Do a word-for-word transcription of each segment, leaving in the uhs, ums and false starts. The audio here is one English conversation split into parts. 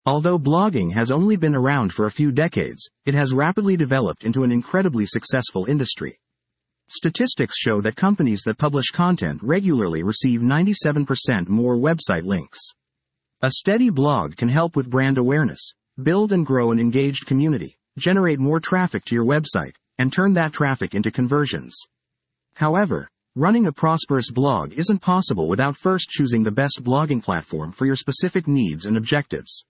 Although blogging has only been around for a few decades, it has rapidly developed into an incredibly successful industry. Statistics show that companies that publish content regularly receive ninety-seven percent more website links. A steady blog can help with brand awareness, build and grow an engaged community, generate more traffic to your website, and turn that traffic into conversions. However, running a prosperous blog isn't possible without first choosing the best blogging platform for your specific needs and objectives.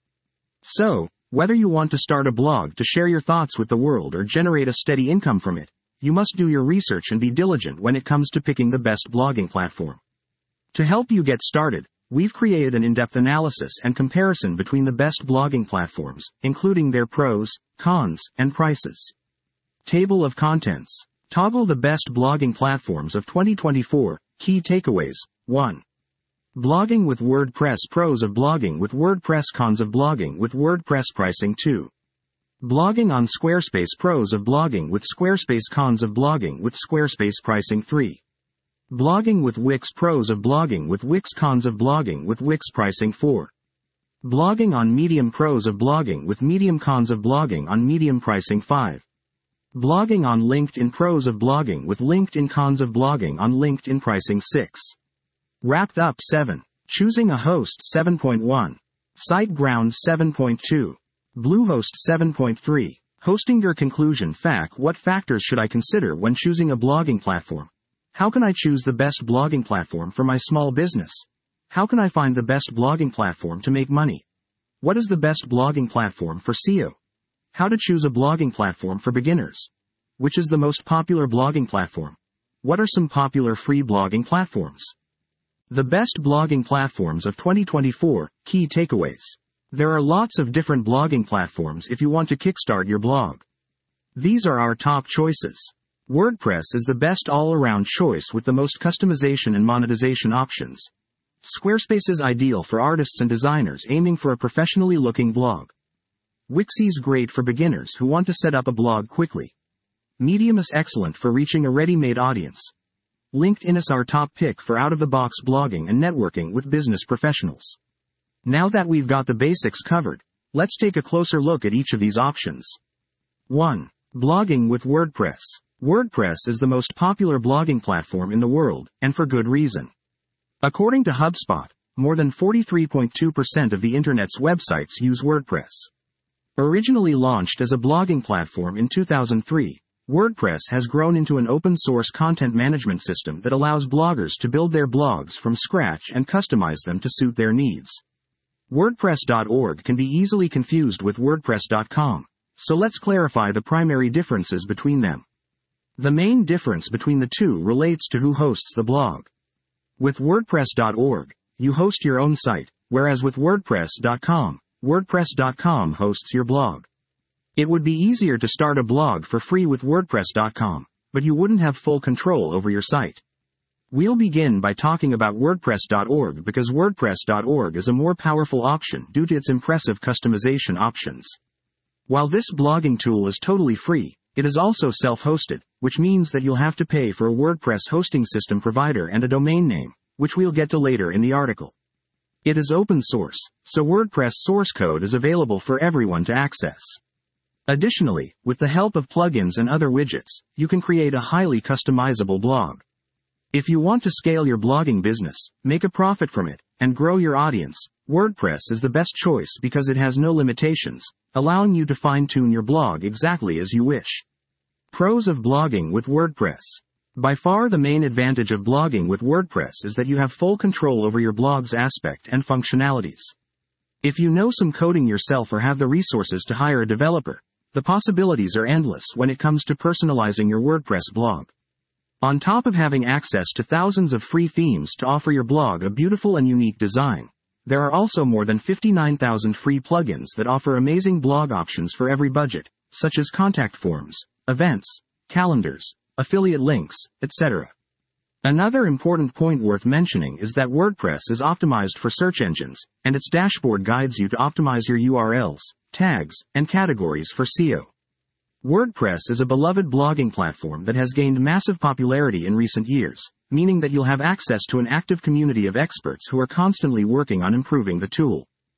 So, whether you want to start a blog to share your thoughts with the world or generate a steady income from it, you must do your research and be diligent when it comes to picking the best blogging platform. To help you get started, we've created an in-depth analysis and comparison between the best blogging platforms, including their pros, cons, and prices. Table of contents. Toggle the best blogging platforms of twenty twenty-four. Key takeaways. one. Blogging with WordPress. Pros of blogging with WordPress. Cons of blogging with WordPress. Pricing. two. Blogging on Squarespace. Pros of blogging with Squarespace. Cons of blogging with Squarespace. Pricing. three. Blogging with Wix. Pros of blogging with Wix. Cons of blogging with Wix. Pricing. four. Blogging on Medium. Pros of blogging with Medium. Cons of blogging on Medium. Pricing. five. Blogging on LinkedIn. Pros of blogging with LinkedIn. Cons of blogging on LinkedIn. Pricing. six. Wrapped up. seven. Choosing a host. seven point one. SiteGround. seven point two. Bluehost. seven point three. Hosting. Your conclusion. Fact. What factors should I consider when choosing a blogging platform? How can I choose the best blogging platform for my small business? How can I find the best blogging platform to make money? What is the best blogging platform for S E O? How to choose a blogging platform for beginners? Which is the most popular blogging platform? What are some popular free blogging platforms? The best blogging platforms of twenty twenty-four. Key takeaways. There are lots of different blogging platforms if you want to kickstart your blog. These are our top choices. WordPress is the best all-around choice with the most customization and monetization options. Squarespace is ideal for artists and designers aiming for a professionally looking blog. Wix is great for beginners who want to set up a blog quickly. Medium is excellent for reaching a ready-made audience. LinkedIn is our top pick for out-of-the-box blogging and networking with business professionals. Now that we've got the basics covered, let's take a closer look at each of these options. one. Blogging with WordPress. WordPress is the most popular blogging platform in the world, and for good reason. According to HubSpot, more than forty-three point two percent of the internet's websites use WordPress. Originally launched as a blogging platform in two thousand three, WordPress has grown into an open-source content management system that allows bloggers to build their blogs from scratch and customize them to suit their needs. WordPress dot org can be easily confused with WordPress dot com, so let's clarify the primary differences between them. The main difference between the two relates to who hosts the blog. With WordPress dot org, you host your own site, whereas with WordPress dot com, WordPress dot com hosts your blog. It would be easier to start a blog for free with WordPress dot com, but you wouldn't have full control over your site. We'll begin by talking about WordPress dot org because WordPress dot org is a more powerful option due to its impressive customization options. While this blogging tool is totally free, it is also self-hosted, which means that you'll have to pay for a WordPress hosting system provider and a domain name, which we'll get to later in the article. It is open source, so WordPress source code is available for everyone to access. Additionally, with the help of plugins and other widgets, you can create a highly customizable blog. If you want to scale your blogging business, make a profit from it, and grow your audience, WordPress is the best choice because it has no limitations, allowing you to fine-tune your blog exactly as you wish. Pros of blogging with WordPress. By far the main advantage of blogging with WordPress is that you have full control over your blog's aspect and functionalities. If you know some coding yourself or have the resources to hire a developer, the possibilities are endless when it comes to personalizing your WordPress blog. On top of having access to thousands of free themes to offer your blog a beautiful and unique design, there are also more than fifty-nine thousand free plugins that offer amazing blog options for every budget, such as contact forms, events, calendars, affiliate links, et cetera. Another important point worth mentioning is that WordPress is optimized for search engines, and its dashboard guides you to optimize your U R Ls, tags, and categories for S E O. WordPress is a beloved blogging platform that has gained massive popularity in recent years, meaning that you'll have access to an active community of experts who are constantly working on improving the tool.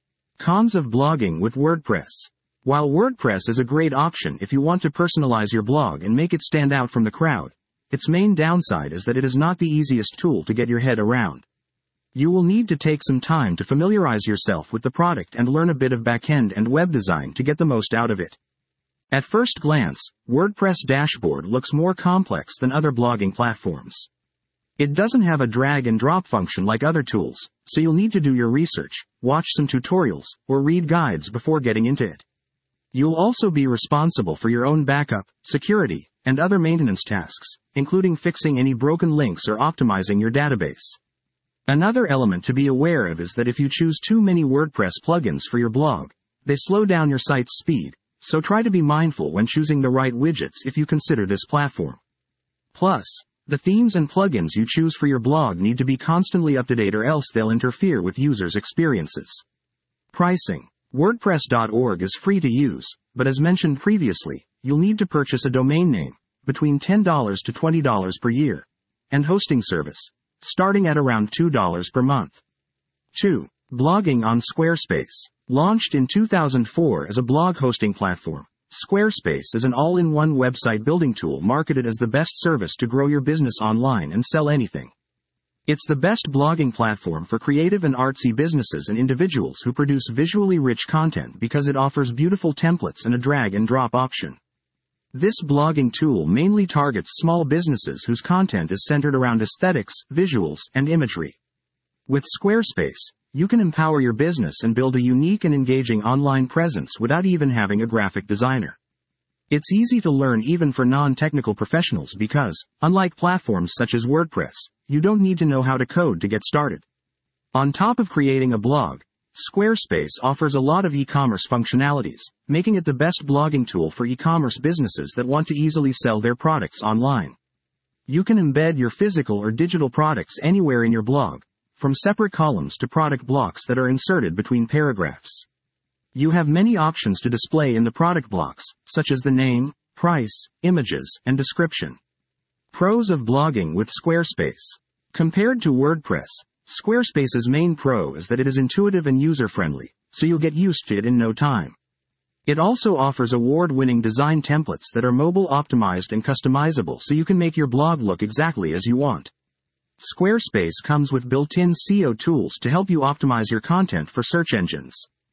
Cons of blogging with WordPress. While WordPress is a great option if you want to personalize your blog and make it stand out from the crowd, its main downside is that it is not the easiest tool to get your head around. You will need to take some time to familiarize yourself with the product and learn a bit of backend and web design to get the most out of it. At first glance, WordPress dashboard looks more complex than other blogging platforms. It doesn't have a drag and drop function like other tools, so you'll need to do your research, watch some tutorials, or read guides before getting into it. You'll also be responsible for your own backup, security, and other maintenance tasks, including fixing any broken links or optimizing your database. Another element to be aware of is that if you choose too many WordPress plugins for your blog, they slow down your site's speed, so try to be mindful when choosing the right widgets if you consider this platform. Plus, the themes and plugins you choose for your blog need to be constantly up to date or else they'll interfere with users' experiences. Pricing. WordPress dot org is free to use, but as mentioned previously, you'll need to purchase a domain name, between ten dollars to twenty dollars per year, and hosting service, starting at around two dollars per month. two. Blogging on Squarespace. Launched in two thousand four as a blog hosting platform, Squarespace is an all-in-one website building tool marketed as the best service to grow your business online and sell anything. It's the best blogging platform for creative and artsy businesses and individuals who produce visually rich content because it offers beautiful templates and a drag-and-drop option. This blogging tool mainly targets small businesses whose content is centered around aesthetics, visuals, and imagery. With Squarespace, you can empower your business and build a unique and engaging online presence without even having a graphic designer. It's easy to learn even for non-technical professionals because, unlike platforms such as WordPress, you don't need to know how to code to get started. On top of creating a blog, Squarespace offers a lot of e-commerce functionalities, making it the best blogging tool for e-commerce businesses that want to easily sell their products online. You can embed your physical or digital products anywhere in your blog, from separate columns to product blocks that are inserted between paragraphs. You have many options to display in the product blocks, such as the name, price, images, and description. Pros of blogging with Squarespace. Compared to WordPress, Squarespace's main pro is that it is intuitive and user-friendly, so you'll get used to it in no time. It also offers award-winning design templates that are mobile-optimized and customizable so you can make your blog look exactly as you want. Squarespace comes with built-in S E O tools to help you optimize your content for search engines.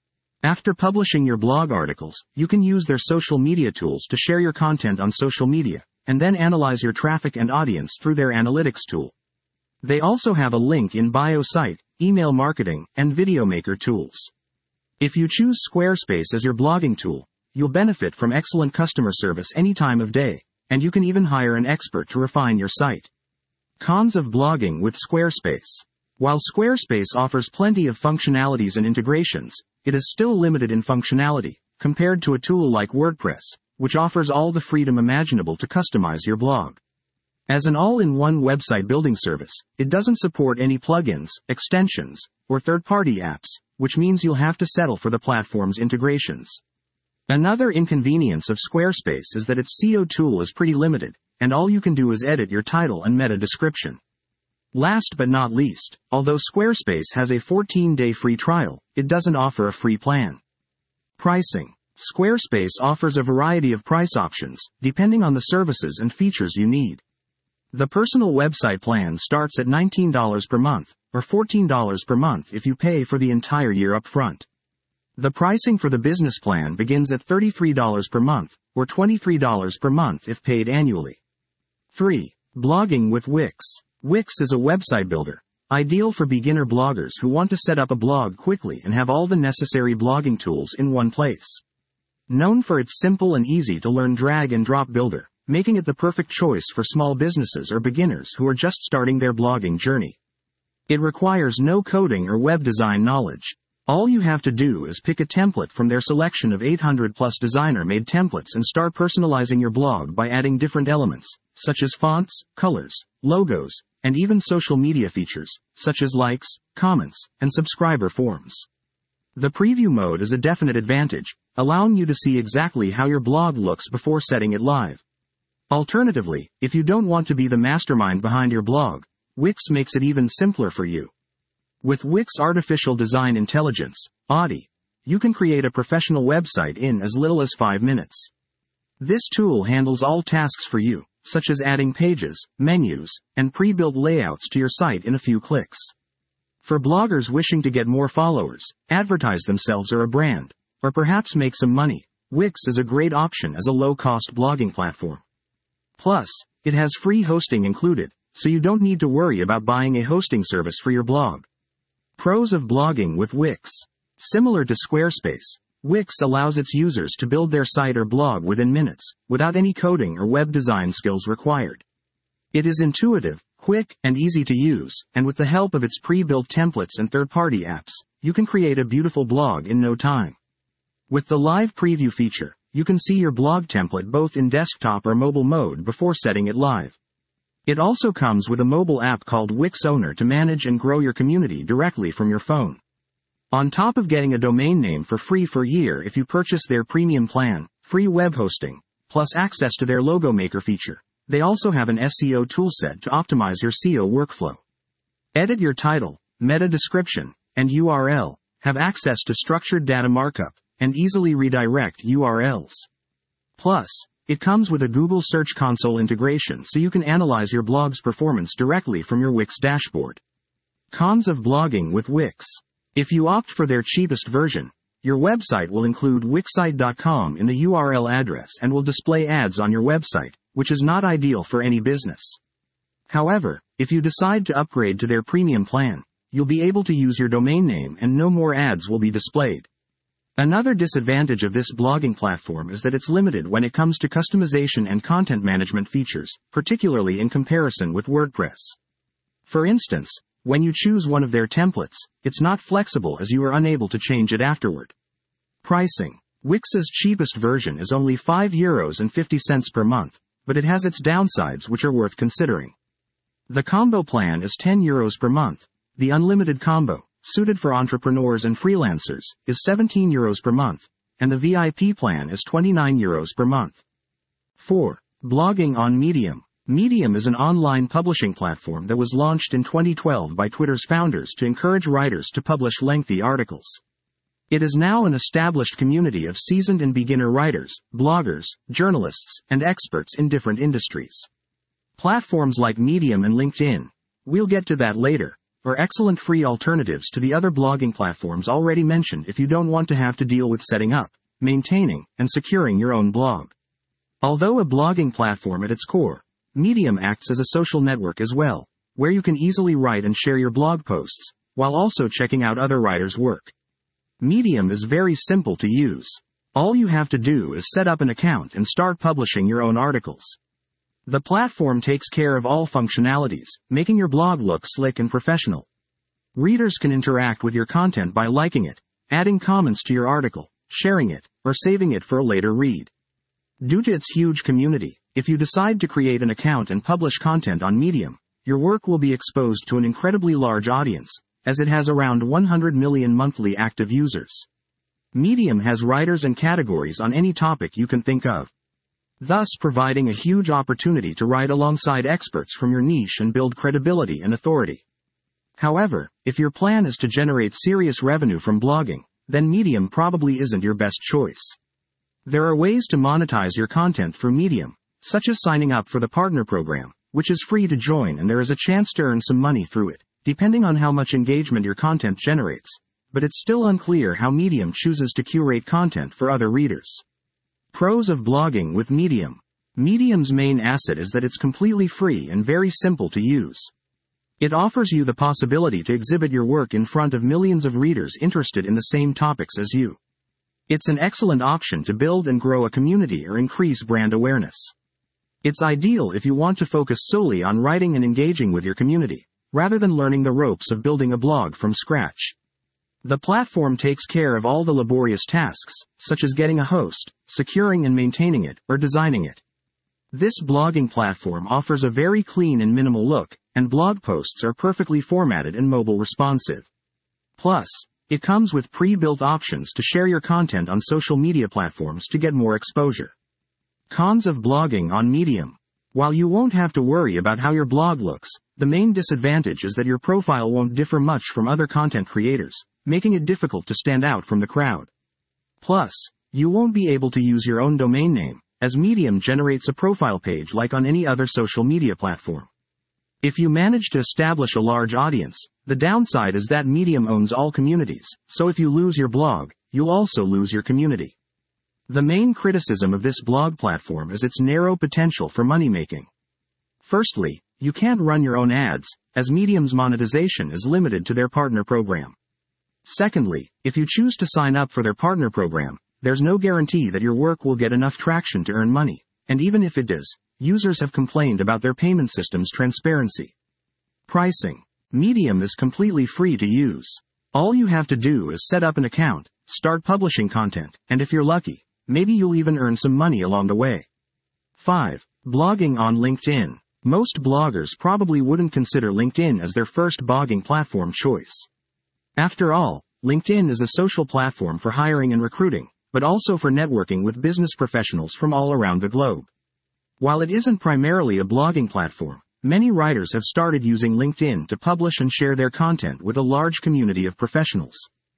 After publishing your blog articles, you can use their social media tools to share your content on social media, and then analyze your traffic and audience through their analytics tool. They also have a link in bio site, email marketing, and video maker tools. If you choose Squarespace as your blogging tool, you'll benefit from excellent customer service any time of day, and you can even hire an expert to refine your site. Cons of blogging with Squarespace. While Squarespace offers plenty of functionalities and integrations, it is still limited in functionality, compared to a tool like WordPress, which offers all the freedom imaginable to customize your blog. As an all-in-one website building service, it doesn't support any plugins, extensions, or third-party apps, which means you'll have to settle for the platform's integrations. Another inconvenience of Squarespace is that its S E O tool is pretty limited, and all you can do is edit your title and meta description. Last but not least, although Squarespace has a fourteen-day free trial, it doesn't offer a free plan. Pricing. Squarespace offers a variety of price options, depending on the services and features you need. The personal website plan starts at nineteen dollars per month, or fourteen dollars per month if you pay for the entire year up front. The pricing for the business plan begins at thirty-three dollars per month, or twenty-three dollars per month if paid annually. three. Blogging with Wix. Wix is a website builder, ideal for beginner bloggers who want to set up a blog quickly and have all the necessary blogging tools in one place. Known for its simple and easy-to-learn drag-and-drop builder, making it the perfect choice for small businesses or beginners who are just starting their blogging journey. It requires no coding or web design knowledge. All you have to do is pick a template from their selection of eight hundred plus designer-made templates and start personalizing your blog by adding different elements, such as fonts, colors, logos, and even social media features, such as likes, comments, and subscriber forms. The preview mode is a definite advantage, allowing you to see exactly how your blog looks before setting it live. Alternatively, if you don't want to be the mastermind behind your blog, Wix makes it even simpler for you. With Wix Artificial Design Intelligence, A U D I, you can create a professional website in as little as five minutes. This tool handles all tasks for you, such as adding pages, menus, and pre-built layouts to your site in a few clicks. For bloggers wishing to get more followers, advertise themselves or a brand, or perhaps make some money, Wix is a great option as a low-cost blogging platform. Plus, it has free hosting included, so you don't need to worry about buying a hosting service for your blog. Pros of blogging with Wix. Similar to Squarespace, Wix allows its users to build their site or blog within minutes, without any coding or web design skills required. It is intuitive, quick, and easy to use, and with the help of its pre-built templates and third-party apps, you can create a beautiful blog in no time. With the live preview feature, you can see your blog template both in desktop or mobile mode before setting it live. It also comes with a mobile app called Wix Owner to manage and grow your community directly from your phone. On top of getting a domain name for free for a year if you purchase their premium plan, free web hosting, plus access to their logo maker feature, they also have an S E O toolset to optimize your S E O workflow. Edit your title, meta description, and U R L, have access to structured data markup, and easily redirect U R Ls. Plus, it comes with a Google Search Console integration so you can analyze your blog's performance directly from your Wix dashboard. Cons of blogging with Wix. If you opt for their cheapest version, your website will include wixsite dot com in the U R L address and will display ads on your website, which is not ideal for any business. However, if you decide to upgrade to their premium plan, you'll be able to use your domain name and no more ads will be displayed. Another disadvantage of this blogging platform is that it's limited when it comes to customization and content management features, particularly in comparison with WordPress. For instance, when you choose one of their templates, it's not flexible as you are unable to change it afterward. Pricing. Wix's cheapest version is only five euros and fifty cents per month, but it has its downsides which are worth considering. The combo plan is ten euros per month. The unlimited combo, suited for entrepreneurs and freelancers, is seventeen euros per month, and the V I P plan is twenty-nine euros per month. four. Blogging on Medium. Medium is an online publishing platform that was launched in twenty twelve by Twitter's founders to encourage writers to publish lengthy articles. It is now an established community of seasoned and beginner writers, bloggers, journalists, and experts in different industries. Platforms like Medium and LinkedIn, we'll get to that later, are excellent free alternatives to the other blogging platforms already mentioned if you don't want to have to deal with setting up, maintaining, and securing your own blog. Although a blogging platform at its core, Medium acts as a social network as well, where you can easily write and share your blog posts, while also checking out other writers' work. Medium is very simple to use. All you have to do is set up an account and start publishing your own articles. The platform takes care of all functionalities, making your blog look slick and professional. Readers can interact with your content by liking it, adding comments to your article, sharing it, or saving it for a later read. Due to its huge community, if you decide to create an account and publish content on Medium, your work will be exposed to an incredibly large audience, as it has around one hundred million monthly active users. Medium has writers and categories on any topic you can think of, thus providing a huge opportunity to write alongside experts from your niche and build credibility and authority. However, if your plan is to generate serious revenue from blogging, then Medium probably isn't your best choice. There are ways to monetize your content through Medium, such as signing up for the partner program, which is free to join, and there is a chance to earn some money through it, depending on how much engagement your content generates, but it's still unclear how Medium chooses to curate content for other readers. Pros of blogging with Medium. Medium's main asset is that it's completely free and very simple to use. It offers you the possibility to exhibit your work in front of millions of readers interested in the same topics as you. It's an excellent option to build and grow a community or increase brand awareness. It's ideal if you want to focus solely on writing and engaging with your community, rather than learning the ropes of building a blog from scratch. The platform takes care of all the laborious tasks, such as getting a host, securing and maintaining it, or designing it. This blogging platform offers a very clean and minimal look, and blog posts are perfectly formatted and mobile responsive. Plus, it comes with pre-built options to share your content on social media platforms to get more exposure. Cons of blogging on Medium. While you won't have to worry about how your blog looks, the main disadvantage is that your profile won't differ much from other content creators, making it difficult to stand out from the crowd. Plus, you won't be able to use your own domain name, as Medium generates a profile page like on any other social media platform. If you manage to establish a large audience, the downside is that Medium owns all communities, so if you lose your blog, you'll also lose your community. The main criticism of this blog platform is its narrow potential for money-making. Firstly, you can't run your own ads, as Medium's monetization is limited to their partner program. Secondly, if you choose to sign up for their partner program, there's no guarantee that your work will get enough traction to earn money, and even if it does, users have complained about their payment system's transparency. Pricing. Medium is completely free to use. All you have to do is set up an account, start publishing content, and if you're lucky, maybe you'll even earn some money along the way. five. Blogging on LinkedIn. Most bloggers probably wouldn't consider LinkedIn as their first blogging platform choice. After all, LinkedIn is a social platform for hiring and recruiting, but also for networking with business professionals from all around the globe. While it isn't primarily a blogging platform, many writers have started using LinkedIn to publish and share their content with a large community of professionals.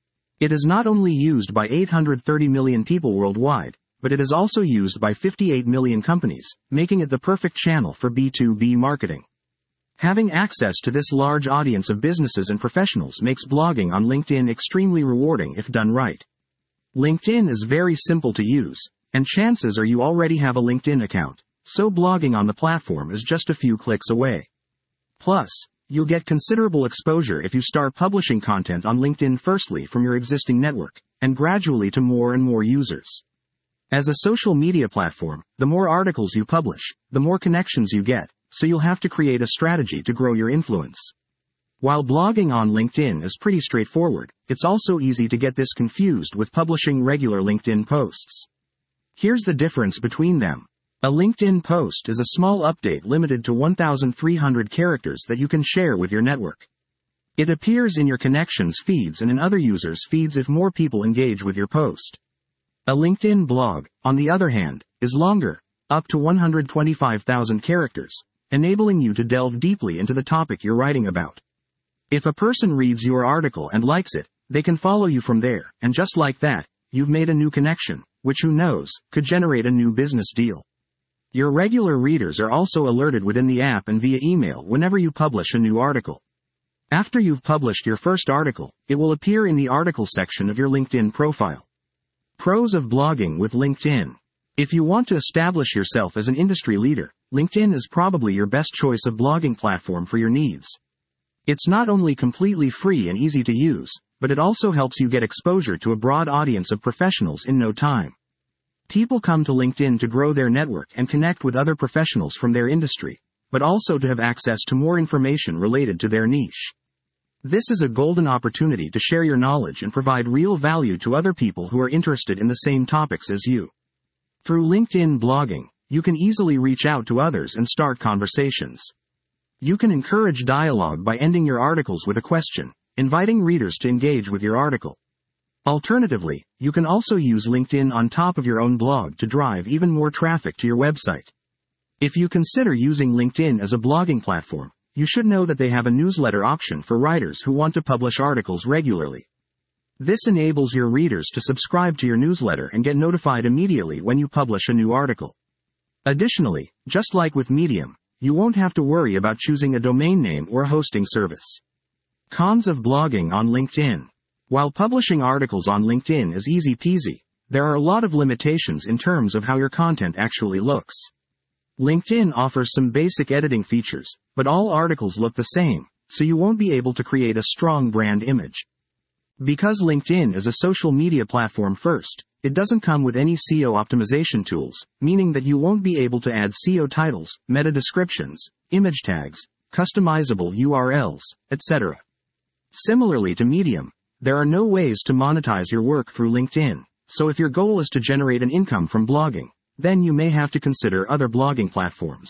It is not only used by eight hundred thirty million people worldwide, but it is also used by fifty-eight million companies, making it the perfect channel for B two B marketing. Having access to this large audience of businesses and professionals makes blogging on LinkedIn extremely rewarding if done right. LinkedIn is very simple to use, and chances are you already have a LinkedIn account, so blogging on the platform is just a few clicks away. Plus, you'll get considerable exposure if you start publishing content on LinkedIn firstly from your existing network, and gradually to more and more users. As a social media platform, the more articles you publish, the more connections you get, so you'll have to create a strategy to grow your influence. While blogging on LinkedIn is pretty straightforward, it's also easy to get this confused with publishing regular LinkedIn posts. Here's the difference between them. A LinkedIn post is a small update limited to one thousand three hundred characters that you can share with your network. It appears in your connections feeds and in other users' feeds if more people engage with your post. A LinkedIn blog, on the other hand, is longer, up to one hundred twenty-five thousand characters, enabling you to delve deeply into the topic you're writing about. If a person reads your article and likes it, they can follow you from there, and just like that, you've made a new connection, which who knows, could generate a new business deal. Your regular readers are also alerted within the app and via email whenever you publish a new article. After you've published your first article, it will appear in the article section of your LinkedIn profile. Pros of blogging with LinkedIn. If you want to establish yourself as an industry leader, LinkedIn is probably your best choice of blogging platform for your needs. It's not only completely free and easy to use, but it also helps you get exposure to a broad audience of professionals in no time. People come to LinkedIn to grow their network and connect with other professionals from their industry, but also to have access to more information related to their niche. This is a golden opportunity to share your knowledge and provide real value to other people who are interested in the same topics as you. Through LinkedIn blogging, you can easily reach out to others and start conversations. You can encourage dialogue by ending your articles with a question, inviting readers to engage with your article. Alternatively, you can also use LinkedIn on top of your own blog to drive even more traffic to your website. If you consider using LinkedIn as a blogging platform, you should know that they have a newsletter option for writers who want to publish articles regularly. This enables your readers to subscribe to your newsletter and get notified immediately when you publish a new article. Additionally, just like with Medium, you won't have to worry about choosing a domain name or a hosting service. Cons of blogging on LinkedIn. While publishing articles on LinkedIn is easy peasy, there are a lot of limitations in terms of how your content actually looks. LinkedIn offers some basic editing features, but all articles look the same, so you won't be able to create a strong brand image. Because LinkedIn is a social media platform first, it doesn't come with any S E O optimization tools, meaning that you won't be able to add S E O titles, meta descriptions, image tags, customizable U R Ls, et cetera. Similarly to Medium, there are no ways to monetize your work through LinkedIn, so if your goal is to generate an income from blogging, then you may have to consider other blogging platforms.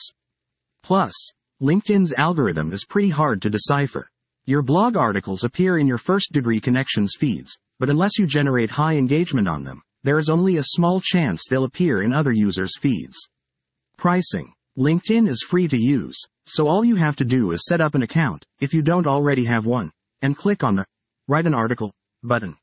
Plus, LinkedIn's algorithm is pretty hard to decipher. Your blog articles appear in your first-degree connections feeds, but unless you generate high engagement on them, there is only a small chance they'll appear in other users' feeds. Pricing. LinkedIn is free to use, so all you have to do is set up an account, if you don't already have one, and click on the Write an Article button.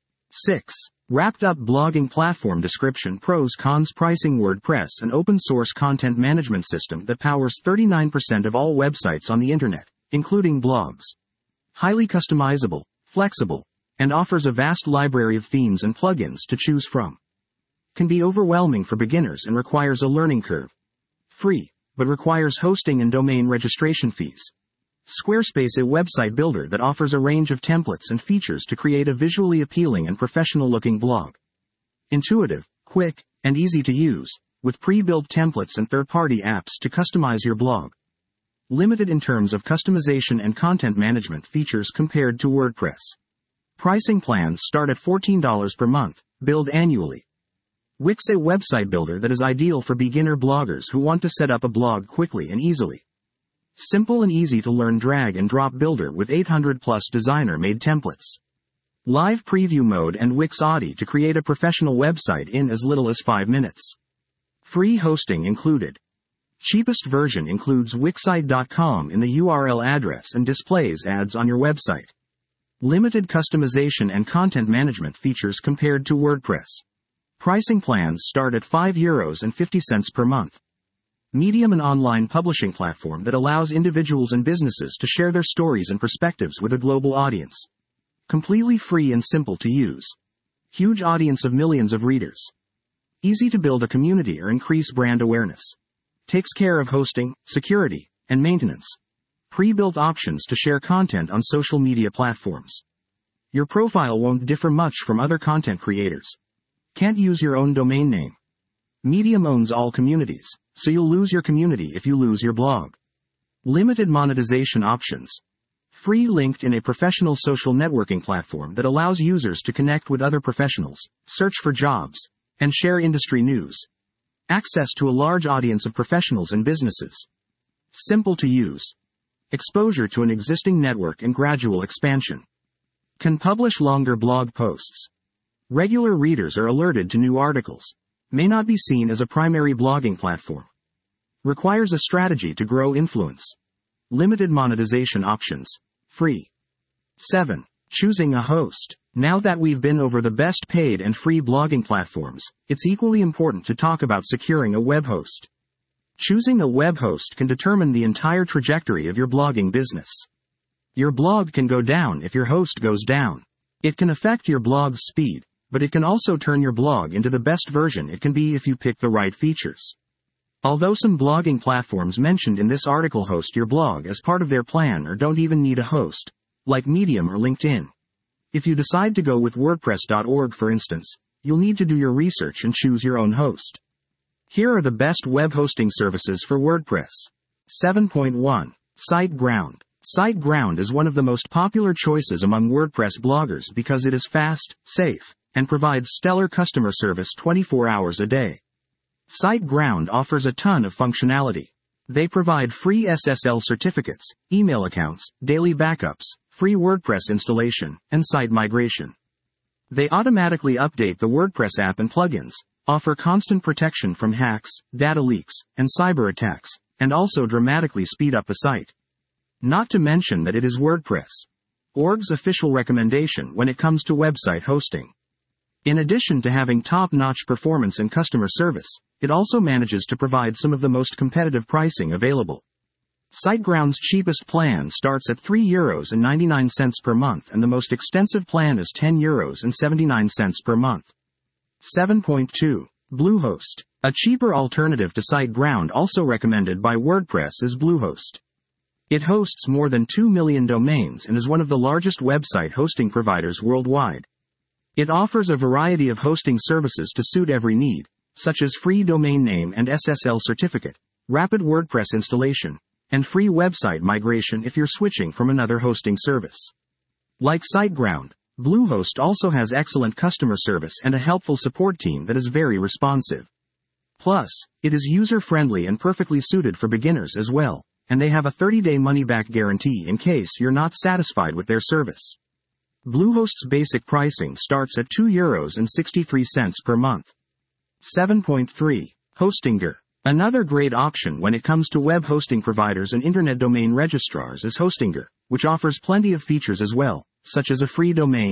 six. Wrapped up blogging platform description pros cons pricing WordPress an open source content management system that powers thirty-nine percent of all websites on the internet, including blogs. Highly customizable, flexible, and offers a vast library of themes and plugins to choose from. Can be overwhelming for beginners and requires a learning curve. Free, but requires hosting and domain registration fees. Squarespace, a website builder that offers a range of templates and features to create a visually appealing and professional-looking blog. Intuitive, quick, and easy to use, with pre-built templates and third-party apps to customize your blog. Limited in terms of customization and content management features compared to WordPress. Pricing plans start at fourteen dollars per month, billed annually. Wix, a website builder that is ideal for beginner bloggers who want to set up a blog quickly and easily. Simple and easy to learn drag and drop builder with eight hundred plus designer-made templates. Live preview mode and Wix Audi to create a professional website in as little as five minutes. Free hosting included. Cheapest version includes Wixsite dot com in the U R L address and displays ads on your website. Limited customization and content management features compared to WordPress. Pricing plans start at five euros and fifty cents per month. Medium, an online publishing platform that allows individuals and businesses to share their stories and perspectives with a global audience. Completely free and simple to use. Huge audience of millions of readers. Easy to build a community or increase brand awareness. Takes care of hosting, security, and maintenance. Pre-built options to share content on social media platforms. Your profile won't differ much from other content creators. Can't use your own domain name. Medium owns all communities, so you'll lose your community if you lose your blog. Limited monetization options. Free, linked in a professional social networking platform that allows users to connect with other professionals, search for jobs, and share industry news. Access to a large audience of professionals and businesses. Simple to use. Exposure to an existing network and gradual expansion. Can publish longer blog posts. Regular readers are alerted to new articles. May not be seen as a primary blogging platform. Requires a strategy to grow influence. Limited monetization options. Free. seven. Choosing a host. Now that we've been over the best paid and free blogging platforms, it's equally important to talk about securing a web host. Choosing a web host can determine the entire trajectory of your blogging business. Your blog can go down if your host goes down. It can affect your blog's speed, but it can also turn your blog into the best version it can be if you pick the right features. Although some blogging platforms mentioned in this article host your blog as part of their plan or don't even need a host, like Medium or LinkedIn. If you decide to go with WordPress dot org for instance, you'll need to do your research and choose your own host. Here are the best web hosting services for WordPress. seven point one. SiteGround. SiteGround is one of the most popular choices among WordPress bloggers because it is fast, safe, and provides stellar customer service twenty-four hours a day. SiteGround offers a ton of functionality. They provide free S S L certificates, email accounts, daily backups, free WordPress installation, and site migration. They automatically update the WordPress app and plugins, offer constant protection from hacks, data leaks, and cyber attacks, and also dramatically speed up the site. Not to mention that it is WordPress dot org's official recommendation when it comes to website hosting. In addition to having top-notch performance and customer service, it also manages to provide some of the most competitive pricing available. SiteGround's cheapest plan starts at three euros and ninety-nine cents per month and the most extensive plan is ten euros and seventy-nine cents per month. seven point two. Bluehost. A cheaper alternative to SiteGround also recommended by WordPress is Bluehost. It hosts more than two million domains and is one of the largest website hosting providers worldwide. It offers a variety of hosting services to suit every need, such as free domain name and S S L certificate, rapid WordPress installation, and free website migration if you're switching from another hosting service. Like SiteGround, Bluehost also has excellent customer service and a helpful support team that is very responsive. Plus, it is user-friendly and perfectly suited for beginners as well, and they have a thirty-day money-back guarantee in case you're not satisfied with their service. Bluehost's basic pricing starts at two euros and sixty-three cents per month. seven point three. Hostinger. Another great option when it comes to web hosting providers and internet domain registrars is Hostinger, which offers plenty of features as well, such as a free domain,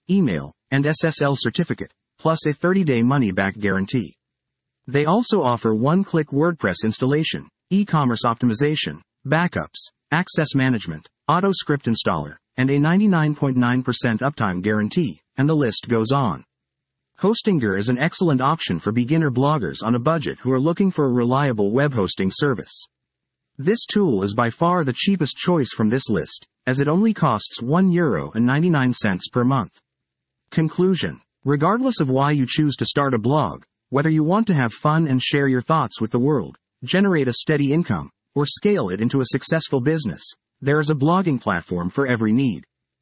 email, and S S L certificate, plus a thirty-day money-back guarantee. They also offer one-click WordPress installation, e-commerce optimization, backups, access management, auto script installer, and a ninety-nine point nine percent uptime guarantee, and the list goes on. Hostinger is an excellent option for beginner bloggers on a budget who are looking for a reliable web hosting service. This tool is by far the cheapest choice from this list, as it only costs one euro and ninety-nine cents per month. Conclusion. Regardless of why you choose to start a blog, whether you want to have fun and share your thoughts with the world, generate a steady income, or scale it into a successful business, there is a blogging platform for every need.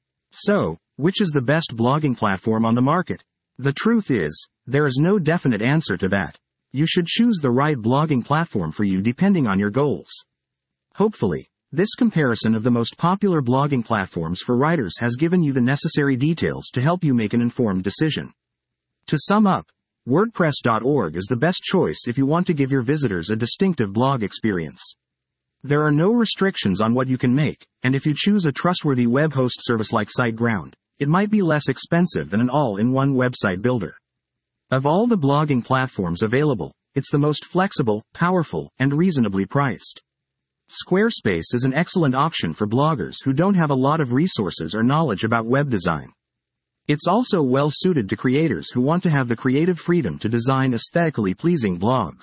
So, which is the best blogging platform on the market? The truth is, there is no definite answer to that. You should choose the right blogging platform for you depending on your goals. Hopefully, this comparison of the most popular blogging platforms for writers has given you the necessary details to help you make an informed decision. To sum up, WordPress dot org is the best choice if you want to give your visitors a distinctive blog experience. There are no restrictions on what you can make, and if you choose a trustworthy web host service like SiteGround, it might be less expensive than an all-in-one website builder. Of all the blogging platforms available, it's the most flexible, powerful, and reasonably priced. Squarespace is an excellent option for bloggers who don't have a lot of resources or knowledge about web design. It's also well suited to creators who want to have the creative freedom to design aesthetically pleasing blogs.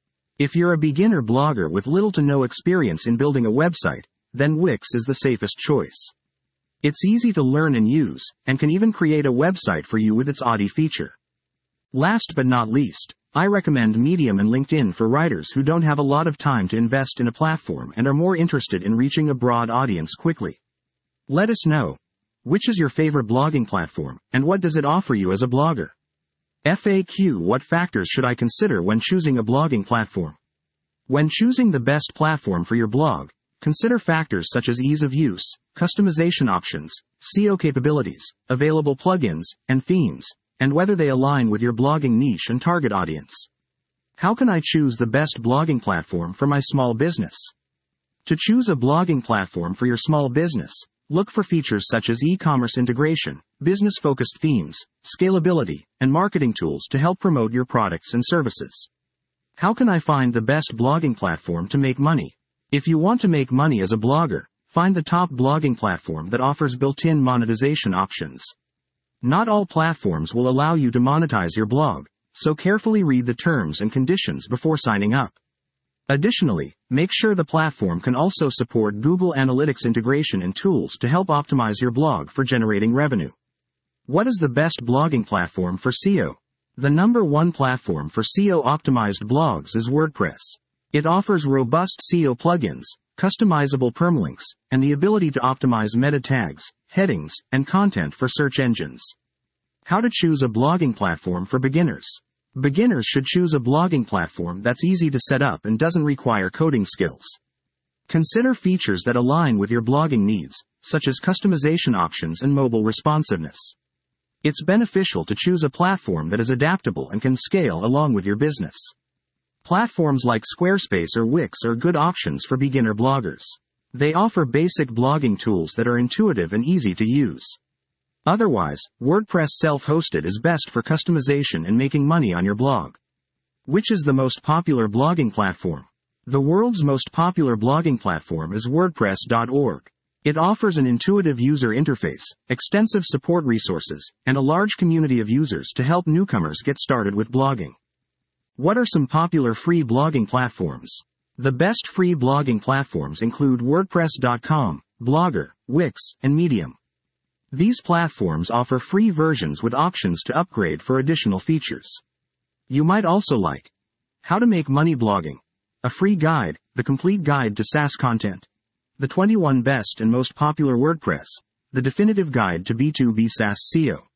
If you're a beginner blogger with little to no experience in building a website, then Wix is the safest choice. It's easy to learn and use, and can even create a website for you with its Audi feature. Last but not least, I recommend Medium and LinkedIn for writers who don't have a lot of time to invest in a platform and are more interested in reaching a broad audience quickly. Let us know. Which is your favorite blogging platform, and what does it offer you as a blogger? F A Q. What factors should I consider when choosing a blogging platform? When choosing the best platform for your blog, consider factors such as ease of use, customization options, S E O capabilities, available plugins, and themes, and whether they align with your blogging niche and target audience. How can I choose the best blogging platform for my small business? To choose a blogging platform for your small business, look for features such as e-commerce integration, business-focused themes, scalability, and marketing tools to help promote your products and services. How can I find the best blogging platform to make money? If you want to make money as a blogger, find the top blogging platform that offers built-in monetization options. Not all platforms will allow you to monetize your blog, so carefully read the terms and conditions before signing up. Additionally, make sure the platform can also support Google Analytics integration and tools to help optimize your blog for generating revenue. What is the best blogging platform for S E O? The number one platform for S E O-optimized blogs is WordPress. It offers robust S E O plugins, customizable permalinks, and the ability to optimize meta tags, headings, and content for search engines. How to choose a blogging platform for beginners. Beginners should choose a blogging platform that's easy to set up and doesn't require coding skills. Consider features that align with your blogging needs, such as customization options and mobile responsiveness. It's beneficial to choose a platform that is adaptable and can scale along with your business. Platforms like Squarespace or Wix are good options for beginner bloggers. They offer basic blogging tools that are intuitive and easy to use. Otherwise, WordPress self-hosted is best for customization and making money on your blog. Which is the most popular blogging platform? The world's most popular blogging platform is WordPress dot org. It offers an intuitive user interface, extensive support resources, and a large community of users to help newcomers get started with blogging. What are some popular free blogging platforms? The best free blogging platforms include WordPress dot com, Blogger, Wix, and Medium. These platforms offer free versions with options to upgrade for additional features. You might also like How to Make Money Blogging, a free guide, the complete guide to SaaS content, the twenty-one best and most popular WordPress, the definitive guide to B two B SaaS S E O.